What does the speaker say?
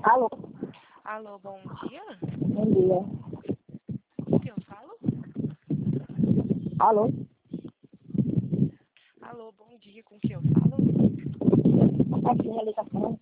Alô? Alô, bom dia. Bom dia. Com quem eu falo? Alô? Alô, bom dia. Com quem eu falo? Aqui na ligação.